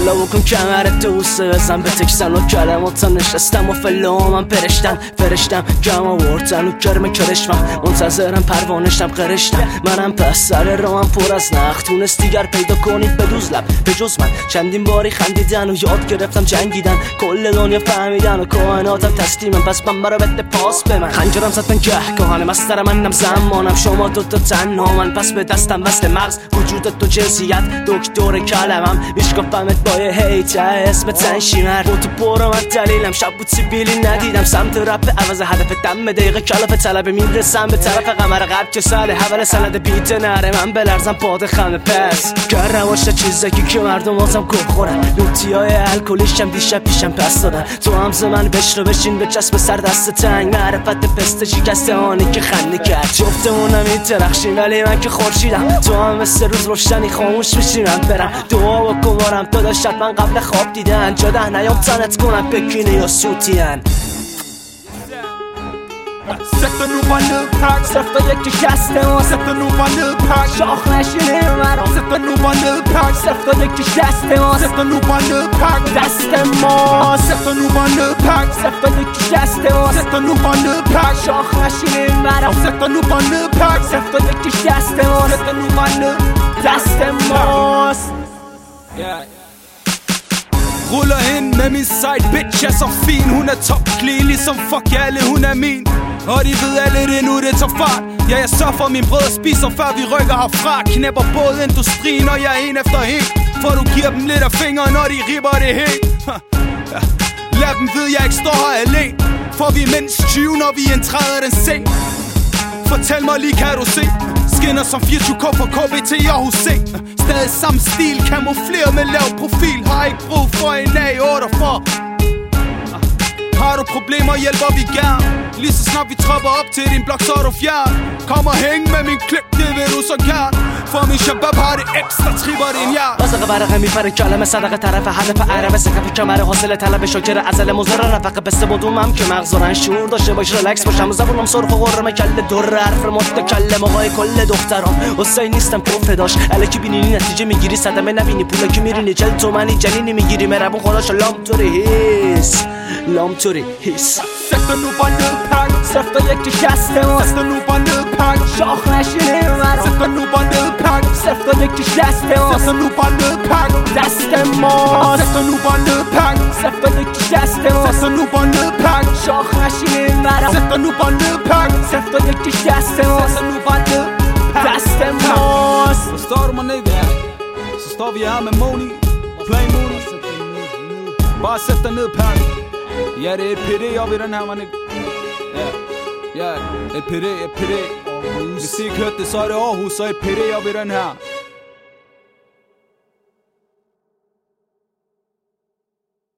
بالا بکن کمرت تو بوسه بزن به تکسن و کلماتا نشستم و فلومم فرشتم گم آوردن و کرم کرشمم منتظرم پروانشتم قرشتم منم پس سر رامم پر از نخ تونست دیگر پیدا کنید بدوز لب به جز من چندین باری خندیدن و یاد گرفتم جنگیدن کل دنیا فهمیدن و کائناتم تسلیمم پس من برا بده پاس به من خنجرم زد من گهگاهانه مستر منم زمانم شما دوتا تنها من پس به دستم وصل مغز وجودت تو جنسیت دکتر کلمم میشکافمت با یه هیته اسم تنشیمر با تو برو من دلیلم شب بود سیبیلی ندیدم سمت رپ عوض هدف دم دقیقه کلاف طلبه میرسم به طرف قمر غرب که سال حول سند بیت نره من بلرزم پاد خمه پس گر نباشه چیزکی که مردم آزم گل خورن لوتیای الکلیشم دیشب پیشم پس دادن تو همز من بشنو بشین به چسب سر دست تنگ معرفت پسته شکسته آنی که خنده کرد جفتمونم این درخشیم ولی من که خورشیدم تو هم مثل روز روشنی خاموش میشی من برم دعا بکن بارم تو داشت من قبل خواب دیدن جاده نیام تنت کنم بکینه یا سوتین Sæt dig nu bare ned, pak. Sæt dig ikke kæreste mig. Sæt dig nu bare ned, pak. Sjok nashine mig. Sæt dig nu bare ned, pak. Sæt dig ikke kæreste mig. Sæt dig nu bare ned, pak. Kæreste mig. Sæt dig nu bare ned, pak. Sæt dig ikke kæreste mig. Sæt dig nu bare ned, pak. Sjok nashine mig. Sæt dig nu bare ned, pak. Sæt dig ikke kæreste mig. Sæt dig nu bare ned. Kæreste mig. Ruller hen med min side bitch er så fin. Hun er top clean ligesom fuck alle, hun er min. Og de ved alle det nu, det tager fart. Ja, jeg sørger for min brød og spiser før vi rykker herfra. Knæpper både industrien og jeg er en efter en. For du giver dem lidt af fingre, når de ripper det helt. Lad dem vide, jeg ikke står her alene. For vi er mindst 20, når vi indtræder den scene. Fortæl mig lige, kan du se? Skinner som 24K på KBT og HC. Stadig samme stil, kamufleret med lav profil. Har ikke brug for en A48. Har du problemer, hjælper vi gerne. Lige så snart vi tropper op til din blok, så er du fjern. Kom og hæng med min klik, det vil du så gerne. For min shabab har det ekstra, tripper din hjert. واسق برقه میپره کلمه صدقه طرف هدف عربه سقف کمر حاصل طلب شکر ازل مزر رفقه بسته بدومم که مغزارن شعور داشته باش ریلکس باشم زبونم سرخ و قرمه کله در حرف متکلم آقای کل دخترام حسین نیستم کفه داشت الکی بینینی نتیجه میگیری صدمه نبینی پولا که میرینی 40 تومنی جنینی میگیری مربون خداش لام توری هیس Sæt dig nu bare ned, pak. Sæt dig ikke kæreste mig. Sæt dig nu bare ned, pak. Sjok nashine mig. Sæt dig nu bare ned, pak. Sæt dig ikke kæreste mig. Sæt dig nu bare ned, pak. Kæreste mig. Sæt dig nu bare ned, pak. Sæt dig ikke kæreste mig. Sæt dig nu bare ned, pak. Sjok nashine mig. Sæt dig nu bare ned, pak. Sæt dig ikke kæreste mig. Sæt dig nu bare ned, pak. Kæreste mig. Forstår du mig, nigga? Så står vi her med Moni. Play Moni. Bare sæt dig ned, pak. Ja, det er et PD op i den her, man. Ja, et PD. Hvis I ikke hørte det, så er det Aarhus, så et PD op i den her.